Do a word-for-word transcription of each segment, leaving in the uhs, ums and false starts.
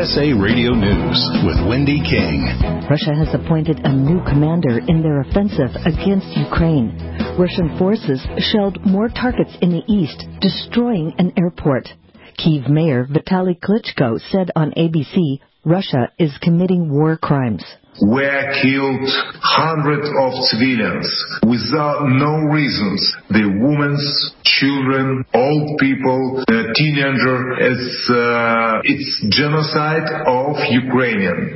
S A Radio News with Wendy King. Russia has appointed a new commander in their offensive against Ukraine. Russian forces shelled more targets in the east, destroying an airport. Kyiv Mayor Vitaly Klitschko said on A B C, Russia is committing war crimes. Were killed hundreds of civilians without no reasons. The women, children, old people, uh, teenagers. It's, uh, it's genocide of Ukrainian.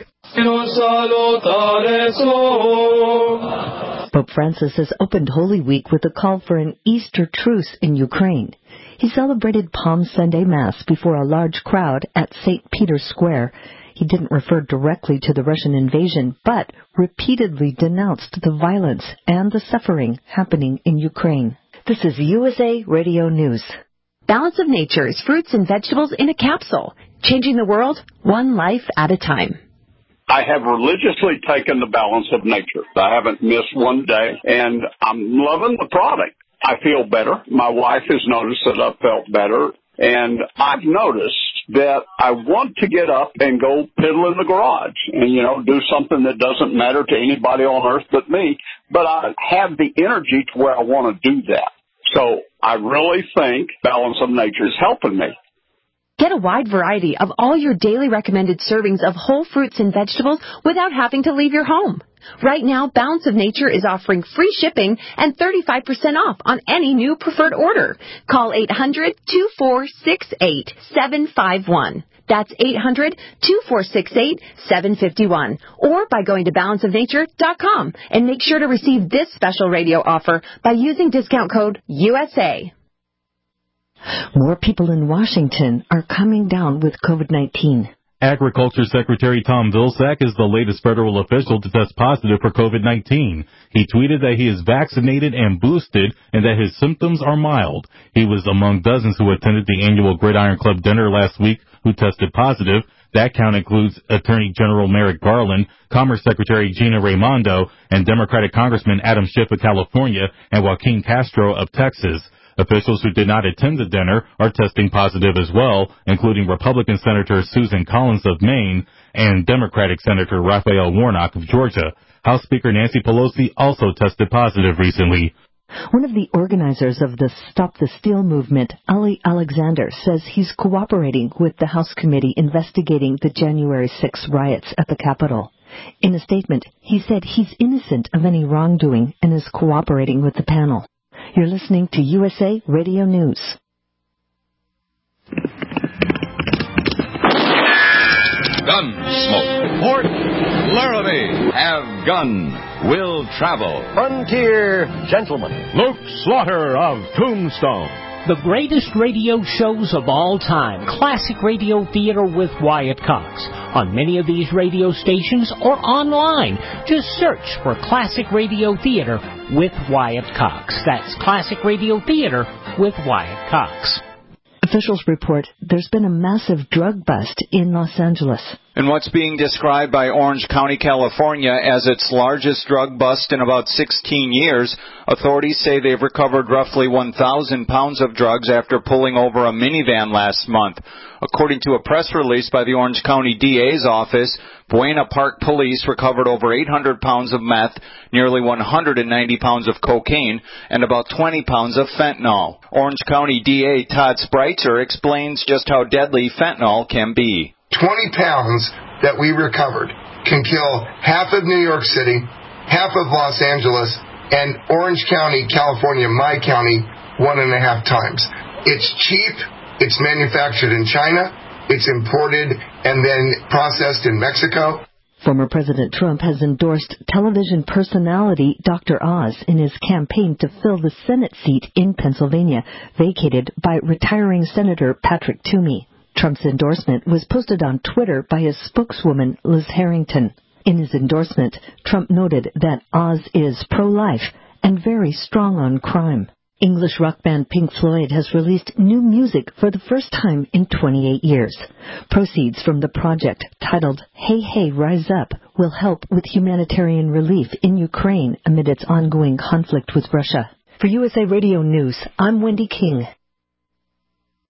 Pope Francis has opened Holy Week with a call for an Easter truce in Ukraine. He celebrated Palm Sunday Mass before a large crowd at Saint Peter's Square. He didn't refer directly to the Russian invasion, but repeatedly denounced the violence and the suffering happening in Ukraine. This is U S A Radio News. Balance of Nature's fruits and vegetables in a capsule, changing the world one life at a time. I have religiously taken the Balance of Nature. I haven't missed one day, and I'm loving the product. I feel better. My wife has noticed that I've felt better, and I've noticed that I want to get up and go piddle in the garage and, you know, do something that doesn't matter to anybody on earth but me, but I have the energy to where I want to do that. So I really think Balance of Nature is helping me. Get a wide variety of all your daily recommended servings of whole fruits and vegetables without having to leave your home. Right now, Balance of Nature is offering free shipping and thirty-five percent off on any new preferred order. Call eight hundred, two four six eight, seven five one. That's eight hundred, two four six eight, seven five one. Or by going to balance of nature dot com and make sure to receive this special radio offer by using discount code U S A. More people in Washington are coming down with COVID nineteen. Agriculture Secretary Tom Vilsack is the latest federal official to test positive for COVID nineteen. He tweeted that he is vaccinated and boosted and that his symptoms are mild. He was among dozens who attended the annual Gridiron Club dinner last week who tested positive. That count includes Attorney General Merrick Garland, Commerce Secretary Gina Raimondo, and Democratic Congressman Adam Schiff of California and Joaquin Castro of Texas. Officials who did not attend the dinner are testing positive as well, including Republican Senator Susan Collins of Maine and Democratic Senator Raphael Warnock of Georgia. House Speaker Nancy Pelosi also tested positive recently. One of the organizers of the Stop the Steal movement, Ali Alexander, says he's cooperating with the House committee investigating the January sixth riots at the Capitol. In a statement, he said he's innocent of any wrongdoing and is cooperating with the panel. You're listening to U S A Radio News. Gunsmoke. Port Laramie. Have gun. Will travel. Frontier Gentleman. Luke Slaughter of Tombstone. The greatest radio shows of all time. Classic Radio Theater with Wyatt Cox. On many of these radio stations or online. Just search for Classic Radio Theater with Wyatt Cox. That's Classic Radio Theater with Wyatt Cox. Officials report there's been a massive drug bust in Los Angeles. In what's being described by Orange County, California, as its largest drug bust in about sixteen years, authorities say they've recovered roughly one thousand pounds of drugs after pulling over a minivan last month. According to a press release by the Orange County D A's office, Buena Park Police recovered over eight hundred pounds of meth, nearly one hundred ninety pounds of cocaine, and about twenty pounds of fentanyl. Orange County D A Todd Spreitzer explains just how deadly fentanyl can be. twenty pounds that we recovered can kill half of New York City, half of Los Angeles, and Orange County, California, my county, one and a half times. It's cheap. It's manufactured in China. It's imported and then processed in Mexico. Former President Trump has endorsed television personality Doctor Oz in his campaign to fill the Senate seat in Pennsylvania, vacated by retiring Senator Patrick Toomey. Trump's endorsement was posted on Twitter by his spokeswoman, Liz Harrington. In his endorsement, Trump noted that Oz is pro-life and very strong on crime. English rock band Pink Floyd has released new music for the first time in twenty-eight years. Proceeds from the project, titled Hey Hey Rise Up, will help with humanitarian relief in Ukraine amid its ongoing conflict with Russia. For U S A Radio News, I'm Wendy King.